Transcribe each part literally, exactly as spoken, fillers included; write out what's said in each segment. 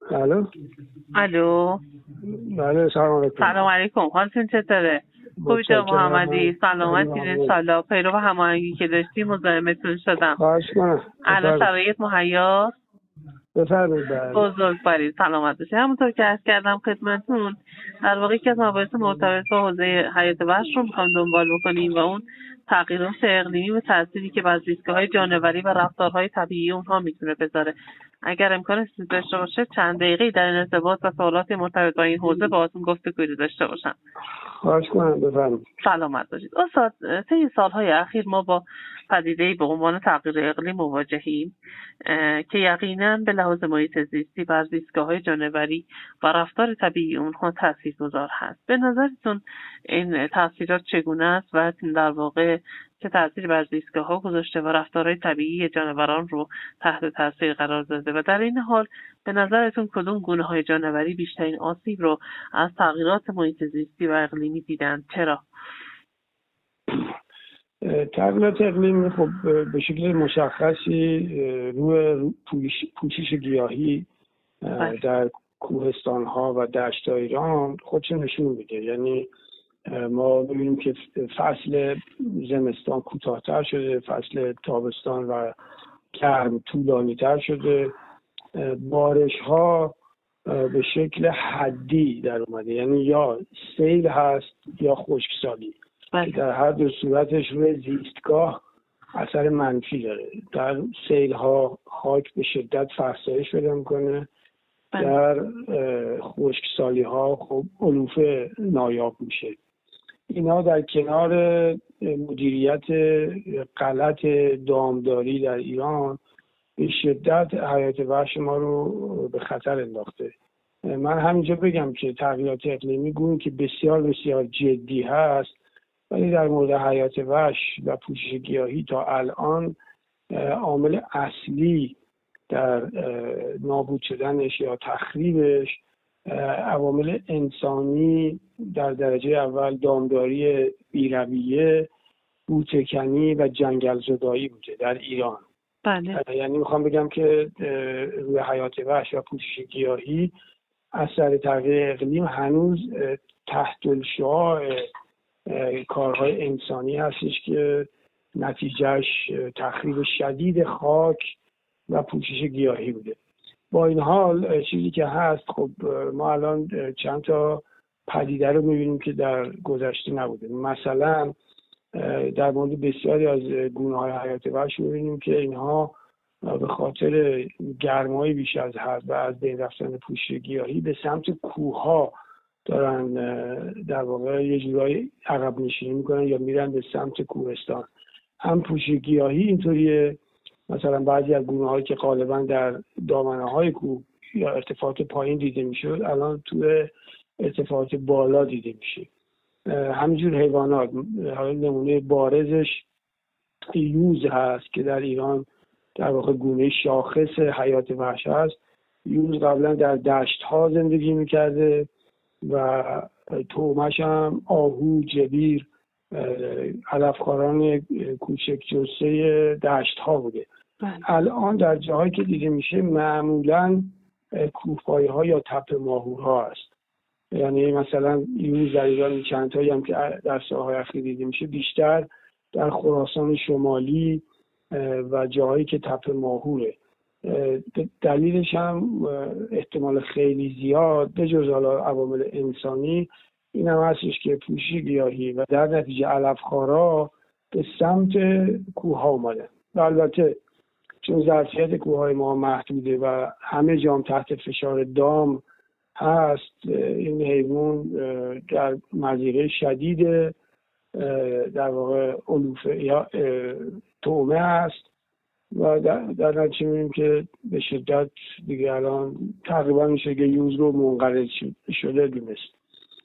الو الو. بله سلام علیکم. سلام علیکم. حالتون چطوره؟ خوبی جناب محمدی؟ سلامتین انشالله. پیرو هماهنگی که داشتی مزاحمتون شدم. خواهش کنم. الان شرایط مهیا؟ بفرمایید. بله. بزرگوارید، سلامت باشید. همونطور که عرض کردم خدمتتون، در واقع که از مباحث مرتبط با حوزه حیات وحش رو میخوام دنبال بکنیم و اون تغییرات اقلیمی و تأثیری که بر زیستگاه‌های جانوری و رفتارهای طبیعی اونها میتونه بذاره. اگر امکانش داشته باشه چند دقیقه‌ای در این ارتباط و سوالات مرتبط با این حوزه باهاتون گفتگویی داشته باشم. خواهش کنم. بفرمایید. سلامت باشید. استاد، طی سالهای اخیر ما با پدیده‌ای به عنوان تغییر اقلیم مواجهیم که یقیناً به لحاظ محیط زیستی بر زیستگاه‌های جانوری و رفتار طبیعی اونها تاثیرگذار هست. به نظرتون این تاثیرات چگونه است و در واقع چه تأثیری بر زیستگاه‌ها گذاشته و رفتارهای طبیعی جانوران رو تحت تاثیر قرار داده و در این حال به نظرتون کدوم گونه‌های جانوری بیشترین آسیب رو از تغییرات محیط زیستی و اقلیمی دیدن؟ چرا؟ تغییرات اقلیمی خب به شکل مشخصی روی پوشش گیاهی در کوهستان‌ها و دشت‌های ایران خودش نشون میده. یعنی ما می‌بینیم که فصل زمستان کوتاه‌تر شده، فصل تابستان و گرم طولانی‌تر شده، بارش‌ها به شکل حدی در اومده، یعنی یا سیل هست یا خشکسالی. در هر دو صورتش روی زیستگاه اثر منفی داره. در سیل ها خاک به شدت فرسایش پیدا میکنه، در خشکسالی ها خب علوفه نایاب میشه. اینا در کنار مدیریت غلط دامداری در ایران به شدت حیات وحش ما رو به خطر انداخته. من همینجا بگم که تغییرات اقلیمی گونه که بسیار بسیار جدی هست، ولی در مورد حیات وحش و پوشش گیاهی تا الان عامل اصلی در نابود شدنش یا تخریبش عوامل انسانی در درجه اول دامداری بی‌رویه، بوته‌کنی و جنگل زدایی بوده در ایران. بله. یعنی میخوام بگم که روی حیات وحش و پوشش گیاهی اثر تغییر اقلیم هنوز تحت الشعاع کارهای انسانی هستش که نتیجهش تخریب شدید خاک و پوشش گیاهی بوده. با این حال چیزی که هست، خب ما الان چند تا پدیده رو میبینیم که در گذشته نبوده. مثلا در مورد بسیاری از گونه‌های حیات وحش میبینیم که اینها به خاطر گرمای بیش از حد و از بین رفتن پوشش گیاهی به سمت کوه‌ها دارن در واقع یه جورایی عقب نشینی میکنن یا میرن به سمت کوهستان. هم پوشش گیاهی اینطوریه، مثلا بعضی از گونه‌هایی که غالبا در دامنه‌های کوه یا ارتفاعات پایین دیده میشد الان تو ارتفاعات بالا دیده میشه. همینجور حیوانات، حالا نمونه بارزش یوز هست که در ایران در واقع گونه شاخص حیات وحش هست. یوز قبلا در دشت ها زندگی میکرده و تومش هم آهو، جبیر، علفخواران کوچک جثه دشت ها بوده. الان در جاهایی که دیده میشه معمولا کوهپایه ها یا تپه ماهور ها هست. یعنی مثلا یوز در ایران چند تایی هم که در سالهای اخیر دیده میشه بیشتر در خراسان شمالی و جاهایی که تپه ماهوره. دلیلش هم احتمال خیلی زیاد به جز حالا عوامل انسانی این هم هستش که پوشش گیاهی و در نتیجه علفخوارا به سمت کوه ها اومدن. و البته چون ظرفیت کوه های ما محدوده و همه جام تحت فشار دام هست، این حیوان در مضیقه شدید در واقع علوفه یا طعمه هست و در, در نتیجه می‌بینیم که به شدت دیگه الان تقریبا میشه که یوز رو منقرض شده دونست.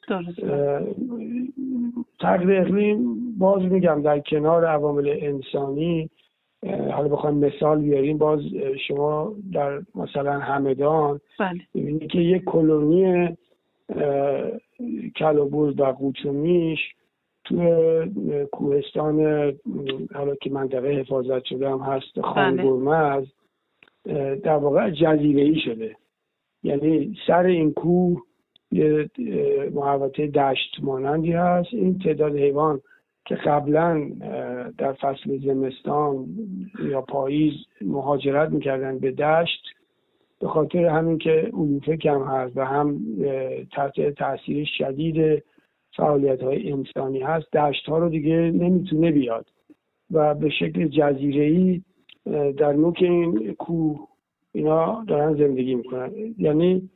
تغییر اقلیم باز میگم در کنار عوامل انسانی، حالا بخوایم مثال بیاریم، باز شما در مثلا همدان می‌بینید که یک کلونی کل‌وبز و قوچومیش تو کوهستان حالا که منطقه حفاظت شده هم هست خانگرمز در واقع جزیره‌ای شده یعنی سر این کوه یه محوطه دشت مانندی هست. این تعداد حیوان که قبلا در فصل زمستان یا پاییز مهاجرت میکردن به دشت، به خاطر همین که علوفه کم هست و هم تحت تاثیر شدید فعالیت‌های انسانی هست، دشت‌ها رو دیگه نمیتونه بیاد و به شکل جزیره‌ای در نوک این کوه اینا دارن زندگی میکنن. یعنی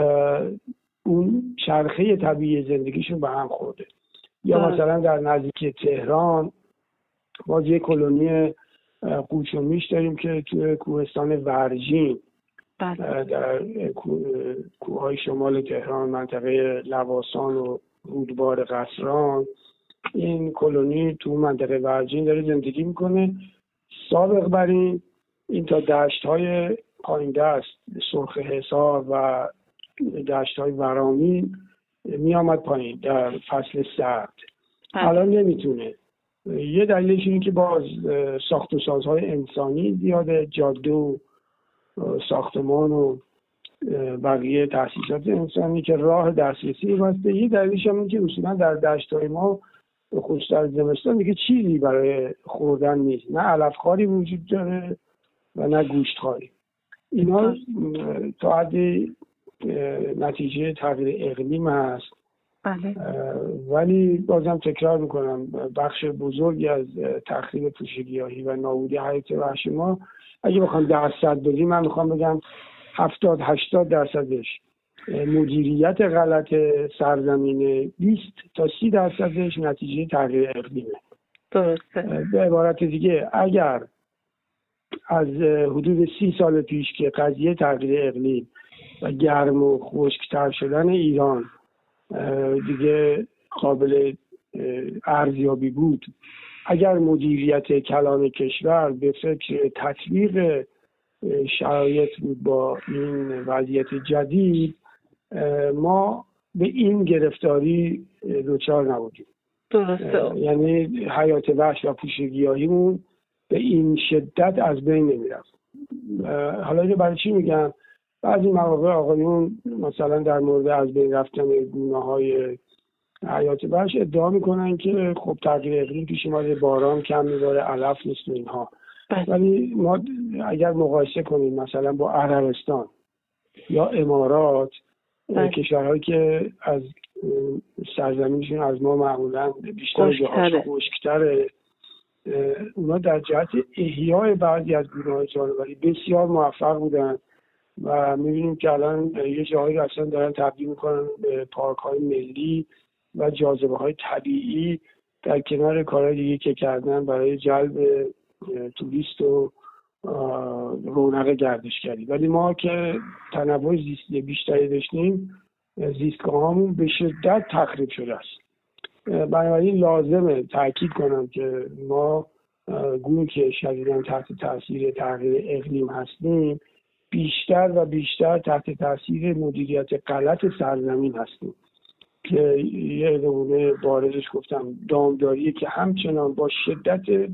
اون چرخه طبیعی زندگیشون به هم خورده. یا مثلا در نزدیکی تهران باز یک کلونی قوچ و میش داریم که توی کوهستان ورژین در کوههای شمال تهران، منطقه لواسان و رودبار قصران، این کلونی تو منطقه ورژین داره زندگی میکنه. سابق بر این این تا دشت های پایین دست سرخ حصار و دشت های ورامین می آمد پایین در فصل سرد. الان نمیتونه. یه دلیلش اینه که باز ساخت و سازهای انسانی زیاده، جاده و ساختمان و بقیه تأسیسات انسانی که راه دسترسی بسته. یه دلیلش هم اینه که اصولا در دشت‌های ما خصوصا در زمستان دیگه چیزی برای خوردن نیست، نه علفخواری وجود داره و نه گوشتخواری. اینا تا حدی نتیجه تغییر اقلیم هست. بله. ولی بازم تکرار میکنم بخش بزرگی از تخریب پوشش گیاهی و نابودی حیات وحش ما، اگه بخوام درصد بدیم، من میخوام بگم هفتاد هشتاد درصدش مدیریت غلط سرزمینه، بیست تا سی درصدش نتیجه تغییر اقلیمه. درسته. به عبارت دیگه اگر از حدود سی سال پیش که قضیه تغییر اقلیم و گرم و خشکتر شدن ایران دیگه قابل ارزیابی بود، اگر مدیریت کلان کشور به فکر تطبیق شرایط بود با این وضعیت جدید، ما به این گرفتاری دچار نبودیم. درسته. یعنی حیات وحش و پوشش گیاهیمون به این شدت از بین نمیرفت. حالا اینو برای چی میگم؟ بعضی مواقع آقایون مثلا در مورد از بین رفتن گونه‌های حیات وحش ادعا میکنن که خب تغییر اقلیم پیش اومده، باران کم میباره، علف نیست و اینها. ولی ما اگر مقایسه کنیم مثلا با عربستان یا امارات، کشورهایی که از سرزمینشون از ما معمولا بیشتر جاهاش خشک‌تره، اونا در جهت احیای بعضی از گونه‌های جانوری بسیار موفق بودن و می‌بینیم که الان یه جاهایی رو اصلا دارن تبدیل می‌کنن به پارک‌های ملی و جاذبه‌های طبیعی در کنار کارهای دیگه که کردن برای جلب توریست و رونق گردشگری. ولی ما که تنوع زیستی بیشتری داشتیم، زیستگاه‌هامون به شدت تخریب شده است. بنابراین لازمه تاکید کنم که ما گونه که شدیداً تحت تاثیر تغییر اقلیم هستیم، بیشتر و بیشتر تحت تاثیر مدیریت غلط سرزمین هستیم که یه نمونه بارزش گفتم دامداری که همچنان با شدت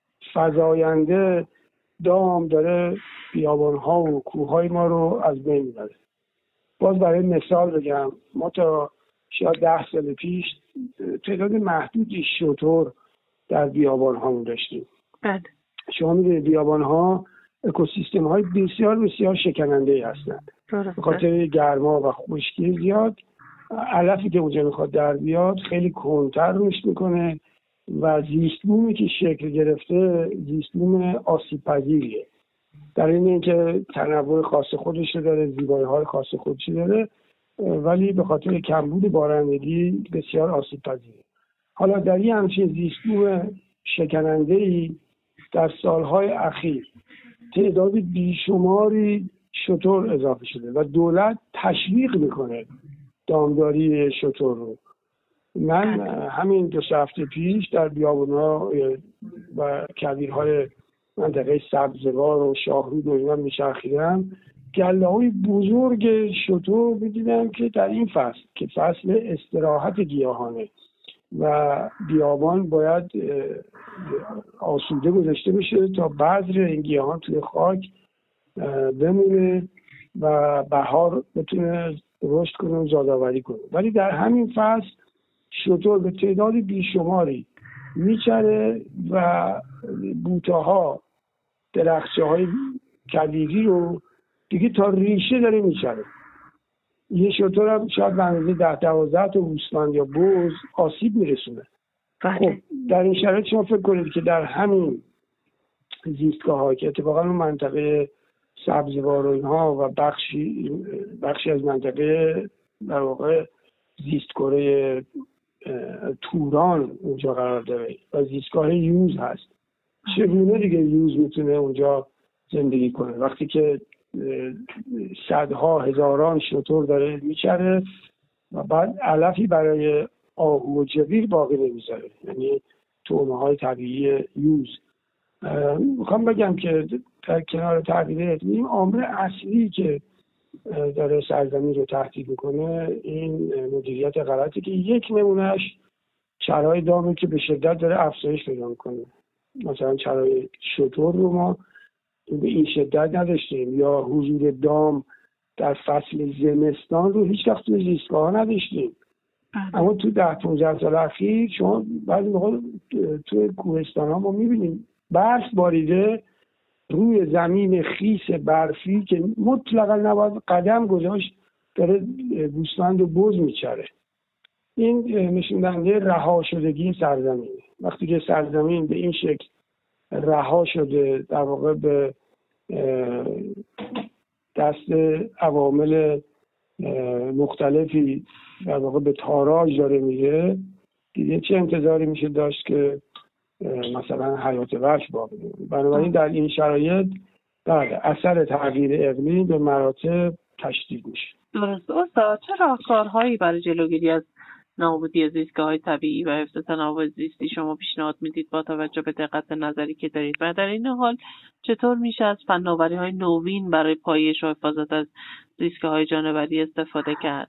فزاینده دام داره بیابان‌ها و کوه‌های ما رو از بین می‌بره. باز برای مثال بگم، ما تا شاید ده سال پیش تعداد محدودی شتر در بیابان‌هامون داشتیم. بله. شما می‌دونید بیابان‌ها اکوسیستم‌های بسیار بسیار شکننده‌ای هستند. به خاطر گرما و خشکی زیاد، علفی که اونجا میخواد در بیاد خیلی کندتر رشد میکنه و زیستبومی که شکل گرفته زیستبوم آسیب پذیریه، در این اینکه تنوع خاص خودش داره، زیبایی‌های خاص خودش داره، ولی به خاطر کمبود بارندگی بسیار آسیب پذیره. حالا در این همچین زیستبوم شکننده‌ای در سالهای اخیر تعداد بیشماری شتر اضافه شده و دولت تشویق میکنه دامداری شتر رو. من همین دو سه هفته پیش در بیابان‌ها و کویرهای منطقه سبزوار و شاهرود و اینا میچرخیدم، گله‌های بزرگ شتر می‌دیدم که در این فصل که فصل استراحت گیاهانه و بیابان باید آسوده گذاشته بشه تا بذر این گیاهان توی خاک بمونه و بهار بتونه رشد کنه و زادآوری کنه. ولی در همین فصل شتر به تعداد بیشماری میچره و بوته‌ها درخچه‌های کبیری رو دیگه تا ریشه داره میچره. یه شتر هم شاید به اندازه ده دوازده تا گوسفند یا بز آسیب میرسونه. خب در این شرایط شما فکر کنید که در همین زیستگاه‌ها که اتفاقا اون منطقه سبزوار و اینها و بخشی بخشی از منطقه در واقع زیستکره توران اونجا قرار داره و زیستگاه یوز هست، چگونه دیگه یوز میتونه اونجا زندگی کنه وقتی که صدها هزاران شتر داره میچره و بعد علفی برای آهو و جویر باقی نمیذاره، یعنی طعمه های طبیعی یوز. میخوام بگم که در کنار تغییر اقلیم عامل اصلی که داره سرزمین رو تهدید میکنه این مدیریت غلطی که یک نمونهش چرای دامه که به شدت داره افزایش پیدا میکنه. مثلا چرای شتر رو ما به این شدت نداشتیم، یا حضور دام در فصل زمستان رو هیچ وقت توی زیستگاه ها نداشتیم. اما تو ده پونزده سال اخیر شما بعضی موقع توی کوهستان ها ما میبینیم برف باریده روی زمین خیس برفی که مطلقا نباید قدم گذاشت داره گوسفند و بز میچره. این نشون دهنده رها شدگی سرزمین. وقتی که سرزمین به این شکل رها شده در واقع به دست عوامل مختلفی در واقع به تاراج داره میره، دیگه چه انتظاری میشه داشت که مثلا حیات وحش باقی بمونه؟ بنابراین در این شرایط بعد اثر تغییر اقلیم به مراتب تشدید میشه. درست. استاد چه راهکارهایی برای جلوگیری از نابودی زیستگاه‌های طبیعی و حفظ تنوع زیستی شما پیشنهاد میدید با توجه به دقت نظری که دارید و در این حال چطور میشه از فناوری‌های نوین برای پایش و حفاظت از زیستگاه‌های جانوری استفاده کرد؟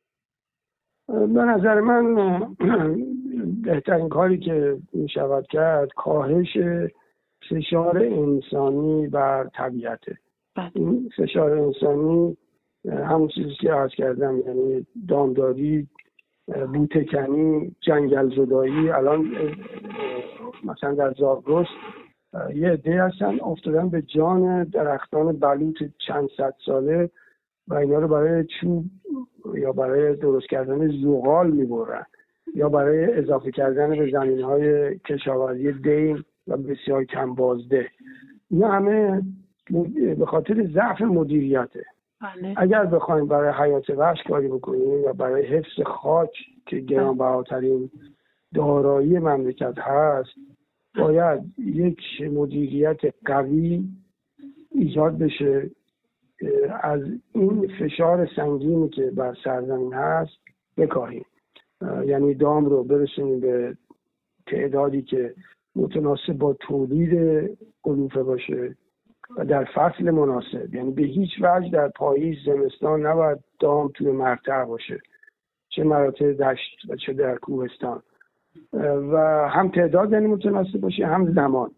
به نظر من بهترین کاری که میشود کرد کاهش فشار انسانی بر طبیعته. این فشار انسانی همون چیزی که عرض کردم، یعنی دامداری، بوتکنی، جنگل زدایی. الان مثلا در زاگرس یه عده هستن افتادن به جان درختان بلوط چند صد ساله و اینا رو برای چوب یا برای درست کردن زغال میبرن یا برای اضافه کردن به زمینهای کشاورزی دیم و بسیار کم بازده. اینا همه به خاطر ضعف مدیریته. بله. اگر بخوایم برای حیات وحش کاری بکنیم و برای حفظ خاک که گرانبهاترین دارایی مملکت هست، باید یک مدیریت قوی ایجاد بشه از این فشار سنگینی که بر سرزمین هست بکاهیم. یعنی دام رو برسونیم به تعدادی که متناسب با تولید علوفه باشه و در فصل مناسب. یعنی به هیچ وجه در پاییز زمستان نباید دام توی مرتع باشه، چه مراتع دشت و چه در کوهستان، و هم تعداد یعنی متناسب باشه هم زمان.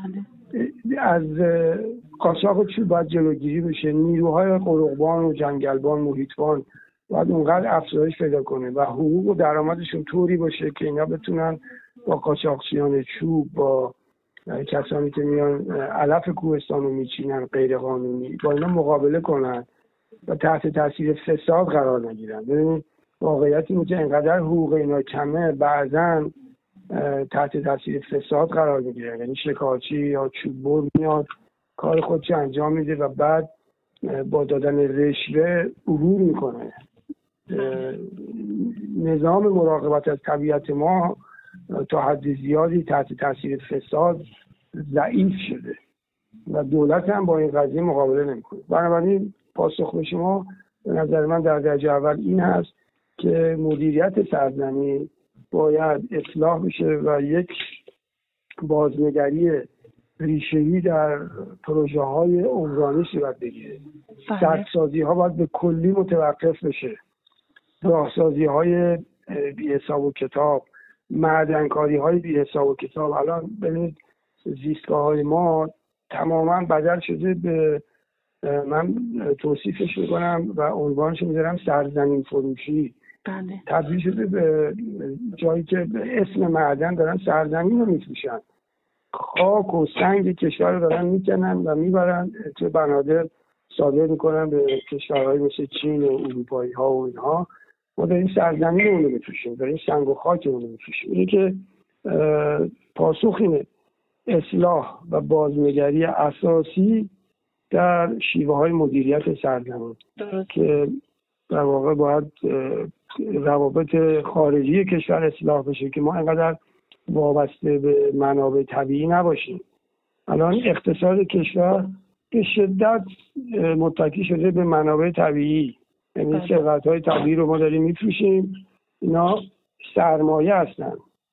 از قاچاق چوب باید جلوگیری بشه. نیروهای قرقبان و جنگلبان محیطبان باید اونقدر افزایش پیدا کنه و حقوق و درآمدشون طوری باشه که اینا بتونن با قاچاقچیان چوب، با کسانی که میان علف کوهستان رو میچینن غیر قانونی، با اینا مقابله کنن و تحت تاثیر فساد قرار نگیرن. ببینید واقعیت اینه که اینقدر حقوق اینا کمه بعضن تحت تاثیر فساد قرار میگیره. یعنی شکارچی یا چوببر میاد کار خودش انجام میده و بعد با دادن رشوه عبور میکنه. نظام مراقبت از طبیعت ما تا حد زیادی تحت تاثیر فساد ضعیف شده و دولت هم با این قضیه مقابله نمیکنه. بنابراین پاسخ به شما به نظر من در درجه اول این هست که مدیریت سرزمین باید اصلاح بشه و یک بازنگری ریشه‌ای در پروژه های عمرانی صورت بگیره. سدسازی ها باید به کلی متوقف بشه. راهسازی های بی حساب و کتاب، معدنکاری های بی حساب و کتاب. الان ببینید زیستگاه های ما تماما بدل شده به من توصیفش میکنم و عنوانش میذارم سرزمین فروشی. بله. تبدیل شده به جایی که به اسم معدن دارن سرزمین رو میفروشن، خاک و سنگ کشور رو دارن میکنن و میبرن تو بنادر صادر میکنن به کشورهای مثل چین و اروپایی ها و اینها. ما داریم سرزمین اون رو میفروشیم، داریم سنگ و خاک اون رو میفروشیم. اینه که پاسخ اینه اصلاح و بازنگری اساسی در شیوه های مدیریت سرزمین که در واقع باید روابط خارجی کشور اصلاح بشه که ما اینقدر وابسته به منابع طبیعی نباشیم. الان اقتصاد کشور به شدت متکی شده به منابع طبیعی، یعنی ثروت‌های طبیعی رو ما داریم میفروشیم. اینا سرمایه هستن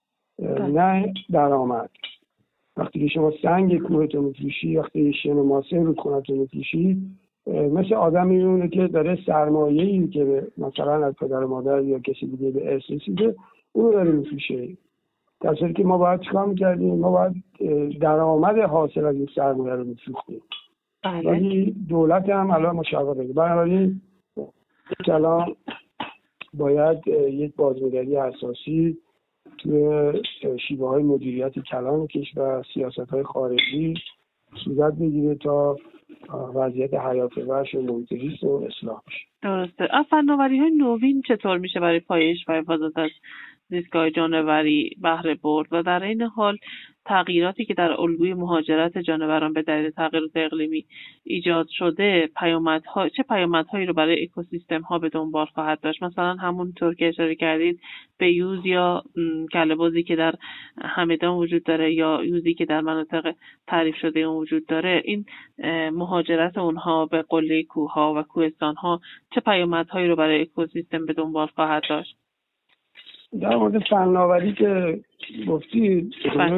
نه درآمد. وقتی که شما سنگ کوهتو میفروشی، وقتی شن و ماسه رودخونه‌تو میفروشی، مثل آدم میمونه که داره سرمایه‌ای که مثلا از پدر و مادر یا کسی دیگه به ارث رسیده اون رو داره میفروشه. در صورتی که ما باید چیکار می‌کردیم؟ ما باید درآمد حاصل از این سرمایه رو میفروختیم. ولی دولت هم الان مشاور بده. بنابراین الان باید یک بازنگری اساسی توی شیوه های مدیریت کلان کشور، سیاست های خارجی صورت بگیره تا وضعیت حیات وحش و محیط زیست رو اصلاح بشه. درسته. فناوری های نوین چطور میشه برای پایش و حفاظت از زیستگاه جانوری بهره برد و در این حال تغییراتی که در الگوی مهاجرت جانوران به دلیل تغییرات اقلیمی ایجاد شده پیامدها چه پیامدهایی رو برای اکوسیستم ها به دنبال خواهد داشت؟ مثلا همونطور که اشاره کردید به یوز یا کله‌بازی که در همدان وجود داره یا یوزی که در مناطق تعریف شده اون وجود داره، این مهاجرت اونها به قله کوه‌ها و کوهستان‌ها چه پیامدهایی رو برای اکوسیستم به دنبال خواهد داشت؟ در مورد فناوری که گفتید،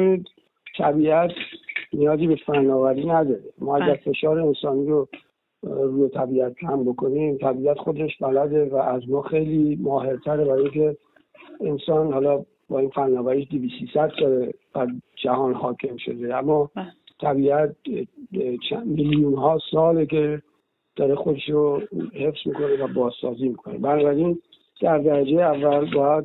طبیعت نیازی به فناوری نداره. ما اگر فشار انسانی رو روی طبیعت کم بکنیم، طبیعت خودش بلده و از ما خیلی ماهرتره، برای اینکه انسان حالا با این فناوریش دویست سیصد سال بر جهان حاکم شده، اما طبیعت میلیون ها ساله که داره خودش رو حفظ میکنه و بازسازی میکنه. بنابراین در درجه اول باید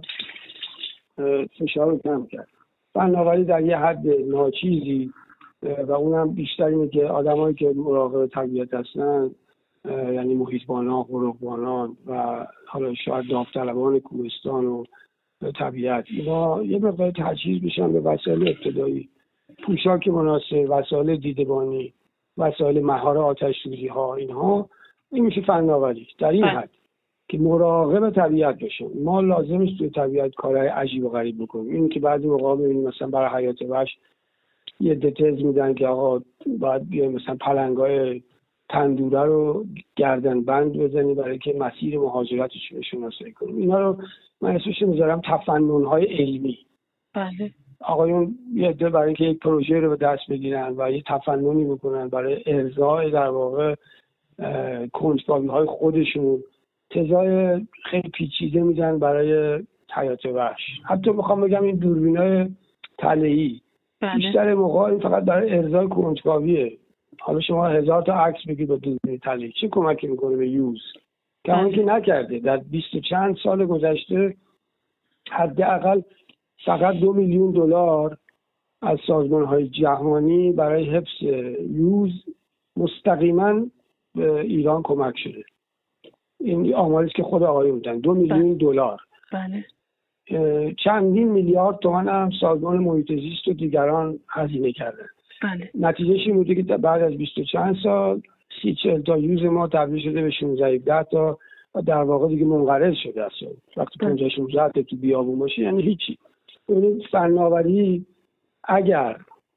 فشار رو کم کرد. فناوری در یه حد ناچیزی و اونم بیشتر اینه که آدمایی که مراقب طبیعت هستن، یعنی محیطبانان، قرقبانان و حالا شاید داوطلبان کوهستان و طبیعت، اینا یه مقدار تجهیز بشن به وسایل ابتدایی، پوشاک مناسب، وسایل دیدبانی، وسایل مهار آتش سوزی ها، اینها این میشه فناوری در این حد که مراقب طبیعت باشیم. ما لازم است توی طبیعت کارهای عجیب و غریب بکنیم. این که بعضی موقع می‌بینیم مثلا برای حیات وحش یه دتز میدن که آقا باید بیایم مثلا پلنگای تندوره رو گردن بند بزنیم برای که مسیر مهاجرتش رو شناسایی کنیم. اینا رو من اسمش میذارم تفنن‌های علمی. بله. آقایون یه عده برای اینکه یک پروژه رو به دست بگیرن و یه تفننی بکنن برای ارضاء در واقع کنجکاوی‌های خودشون، تزای خیلی پیچیده میدن برای حیات وحش. حتی میخوام بگم این دوربینای تله‌ای بیشتر موقع این فقط برای ارضای کنجکاویه. حالا شما هزار تا عکس بگید با دوربین تله‌ای چه کمکی میکنه به یوز؟ کمان که نکرده. در بیست و چند سال گذشته حداقل فقط دو میلیون دلار از سازمان‌های جهانی برای حفظ یوز مستقیما به ایران کمک شده. این آماری است که خود آقایون میدن، دو میلیون دلار. بله. چندین میلیارد تومان هم سازمان محیط زیست و دیگران هزینه کردن. بله. نتیجهش این بوده که بعد از بیست و چند سال سی چهل تا یوز ما تبدیل شده به شانزده هفده تا و در واقع دیگه منقرض شده است. وقتی پنجاه شانزده تا تو بیابون باشه یعنی هیچی. ببینید فناوری اگر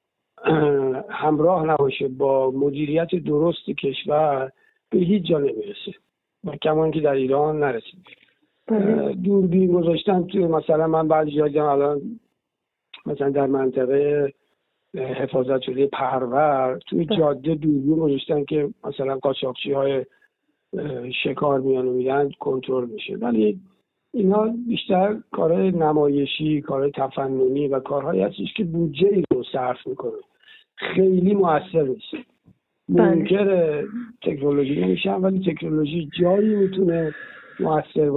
همراه نباشه با مدیریت درست کشور به هیچ جا نمیرسه. و کمان که در ایران نرسید. دوربین گذاشتن توی مثلا من بعضی جا دیدم الان مثلا در منطقه حفاظت شده پرور توی جاده دوربین گذاشتن که مثلا قاچاقچی های شکار میان و میرن کنترل میشه. ولی اینا بیشتر کارهای نمایشی، کارهای تفننی و کارهایی هستش که بودجه ای رو صرف میکنه، خیلی مؤثر نیست. منکر تکنولوژی نمیشم، ولی تکنولوژی جایی میتونه موثر